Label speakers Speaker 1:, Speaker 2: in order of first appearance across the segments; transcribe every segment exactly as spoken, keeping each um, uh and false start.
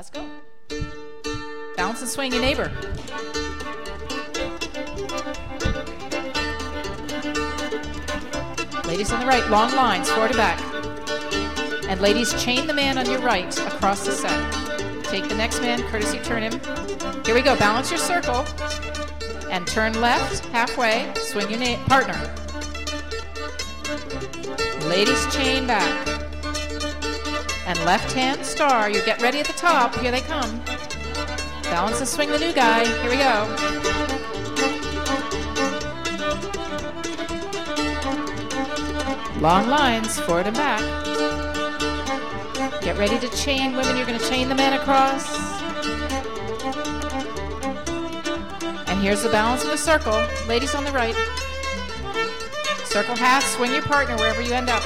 Speaker 1: Let's go. Bounce and swing your neighbor. Ladies on the right, long lines, forward to back. And ladies, chain the man on your right across the set. Take the next man, courtesy turn him. Here we go, balance your circle. And turn left, halfway, swing your na- partner. Ladies, chain back. And left hand star, you get ready at the top, here they come. Balance and swing the new guy, here we go. Long lines, forward and back. Get ready to chain women, you're gonna chain the men across. And here's the balance of the circle. Ladies on the right. Circle half, swing your partner wherever you end up.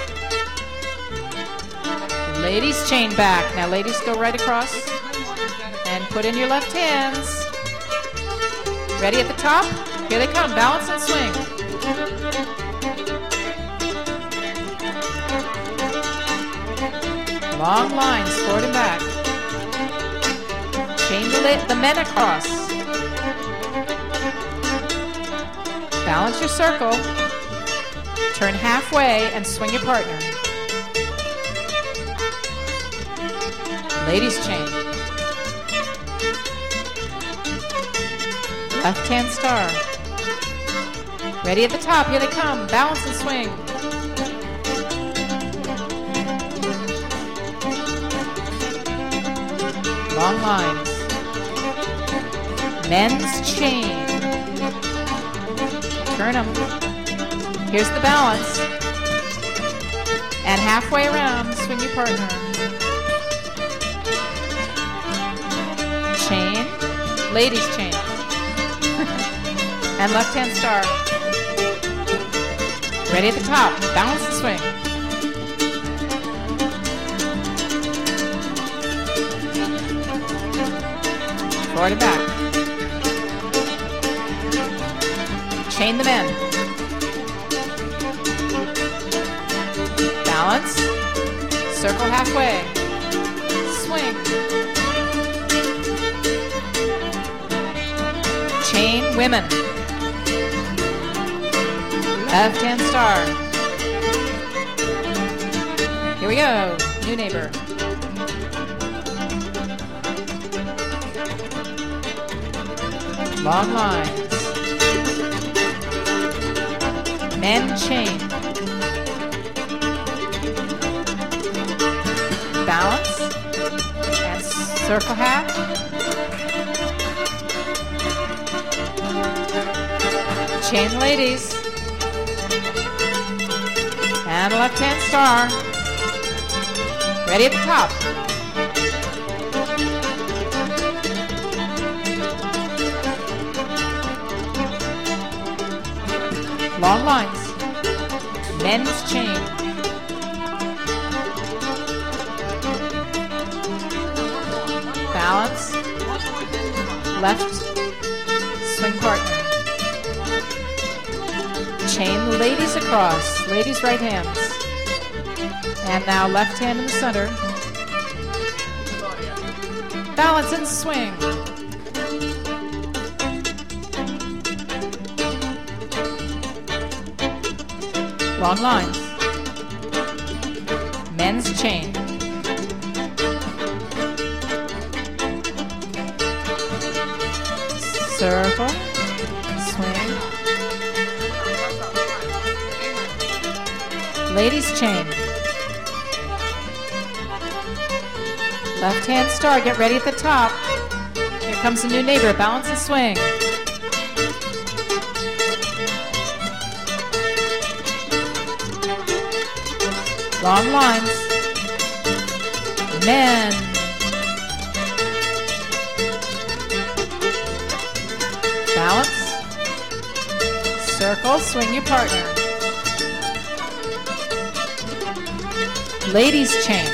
Speaker 1: Ladies chain back. Now ladies go right across and put in your left hands. Ready at the top? Here they come, balance and swing. Long lines, forward and back. Chain the, lit, the men across. Balance your circle. Turn halfway and swing your partner. Ladies chain. Left hand star. Ready at the top, here they come. Balance and swing. Long lines. Men's chain. Turn them. Here's the balance. And halfway around, swing your partner. Chain. Ladies chain. And left hand star. Ready at the top. Balance and swing. Forward and back. Chain the men. Balance. Circle halfway. Swing. Chain women. Left hand star. Here we go. New neighbor. Long lines. Men chain. Balance. And circle half. Chain ladies. And left hand star. Ready at the top. Long lines. Men's chain. Balance. Left. Swing partner. Chain the ladies across. Ladies right hands. And now left hand in the center. Balance and swing. Long lines. Men's chain. Circle. Swing. Ladies chain. Left hand star. Get ready at the top. Here comes a new neighbor. Balance and swing. Long lines. Men. Balance. Circle. Swing your partner. Ladies chain.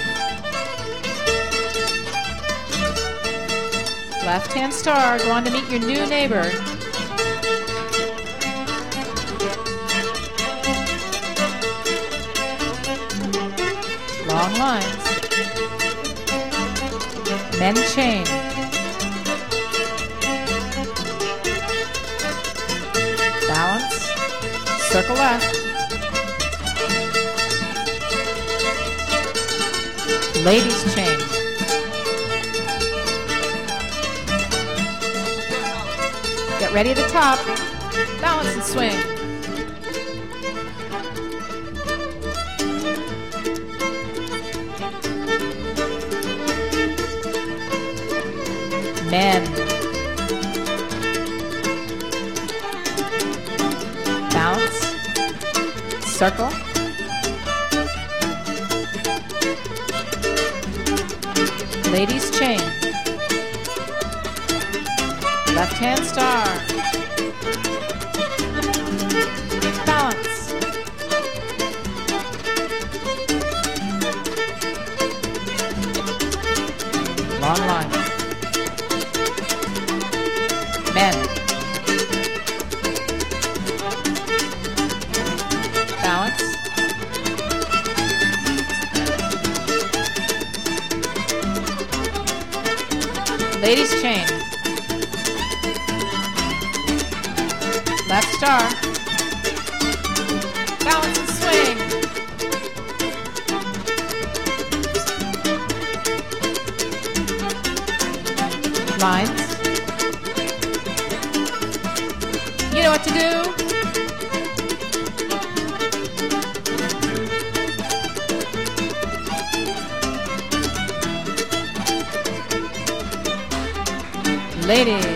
Speaker 1: Left hand star. Go on to meet your new neighbor. Long lines. Men chain. Balance. Circle left. Ladies chain. Get ready at the top. Balance and swing. Men. Bounce. Circle. Ladies chain. Left hand star. Balance. Long line. Men. Balance. Ladies chain. Left star. Balance and swing. Lines. You know what to do. Ladies.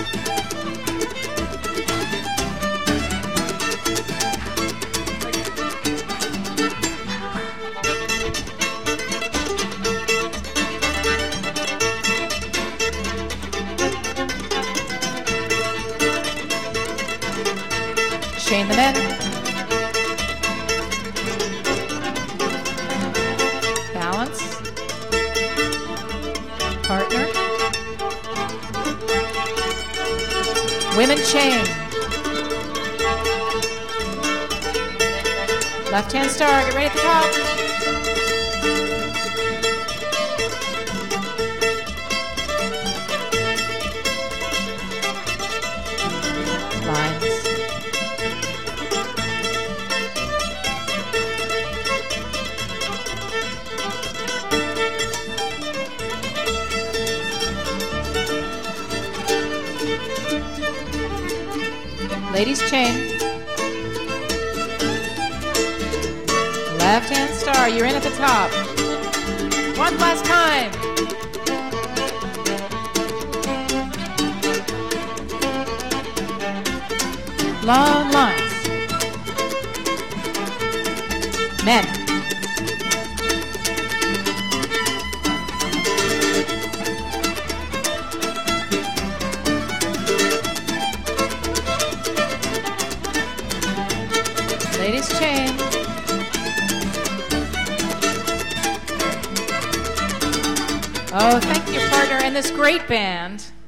Speaker 1: Chain the men. Balance. Partner. Women chain. Left hand star, get ready at the top. Lines. Ladies chain. Left hand star, you're in at the top. One last time. Long lines. Men. Ladies chain. Oh, thank you, partner, and this great band.